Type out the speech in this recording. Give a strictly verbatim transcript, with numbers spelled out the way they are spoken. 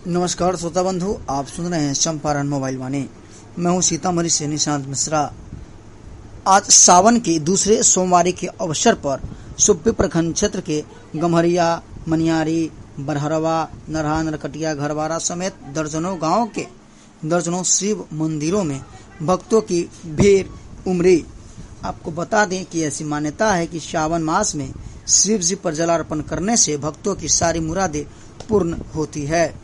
नमस्कार श्रोता बंधु, आप सुन रहे हैं चंपारण मोबाइल वाणी। मैं हूं सीतामढ़ी से निशांत मिश्रा। आज सावन के दूसरे सोमवार के अवसर पर सुप्पी प्रखंड क्षेत्र के गम्हरिया, मनियारी, बरहरवा, नरहा, नरकटिया, घरवारा समेत दर्जनों गांव के दर्जनों शिव मंदिरों में भक्तों की भीड़ उमड़ी। आपको बता दें कि ऐसी मान्यता है कि सावन मास में शिव जी पर जलार्पण करने से भक्तों की सारी मुरादें पूर्ण होती है।